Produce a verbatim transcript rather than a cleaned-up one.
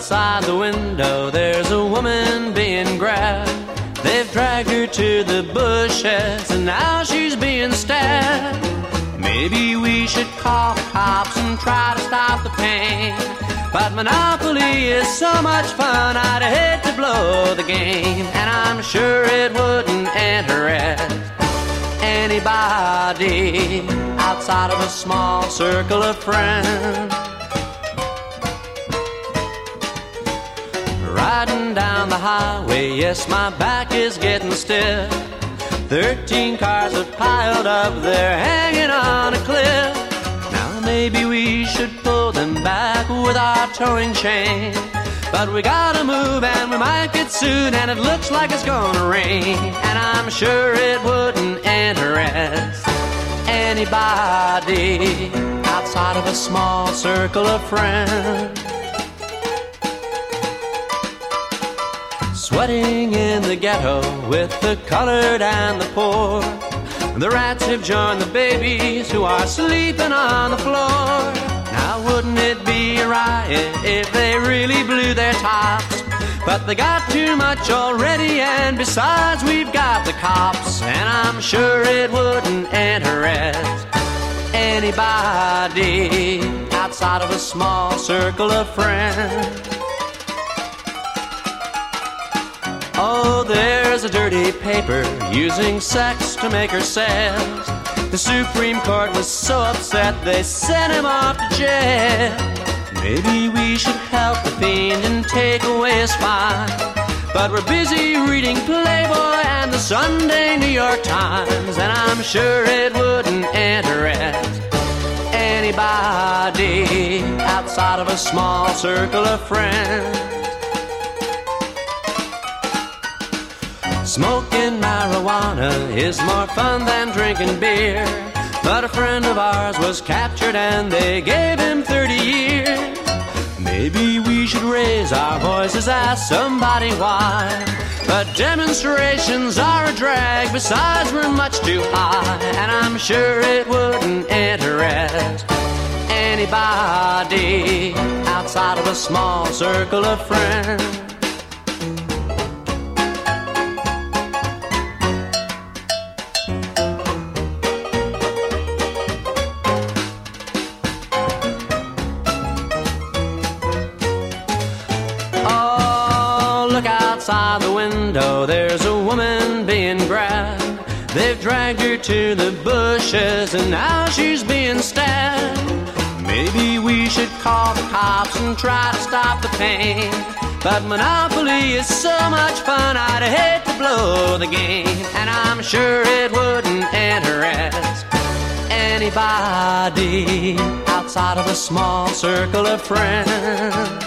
outside the window, there's a woman being grabbed. They've dragged her to the bushes, and now she's being stabbed. Maybe we should call the cops and try to stop the pain, but Monopoly is so much fun, I'd hate to blow the game. And I'm sure it wouldn't interest anybody outside of a small circle of friends. Riding down the highway, yes, my back is getting stiff. Thirteen cars are piled up there, hanging on a cliff. Now maybe we should pull them back with our towing chain, but we gotta move and we might get sued, and it looks like it's gonna rain. And I'm sure it wouldn't interest anybody outside of a small circle of friends. Sweating in the ghetto with the colored and the poor, the rats have joined the babies who are sleeping on the floor. Now wouldn't it be a riot if they really blew their tops? But they got too much already, and besides we've got the cops. And I'm sure it wouldn't interest anybody outside of a small circle of friends. Oh, there's a dirty paper using sex to make her sales. The Supreme Court was so upset they sent him off to jail. Maybe we should help the fiend and take away his fine, but we're busy reading Playboy and the Sunday New York Times. And I'm sure it wouldn't interest anybody outside of a small circle of friends. Smoking marijuana is more fun than drinking beer, but a friend of ours was captured and they gave him thirty years. Maybe we should raise our voices, ask somebody why, but demonstrations are a drag, besides we're much too high. And I'm sure it wouldn't interest anybody outside of a small circle of friends. Outside the window, there's a woman being grabbed. They've dragged her to the bushes, and now she's being stabbed. Maybe we should call the cops and try to stop the pain, but Monopoly is so much fun, I'd hate to blow the game. And I'm sure it wouldn't interest anybody outside of a small circle of friends.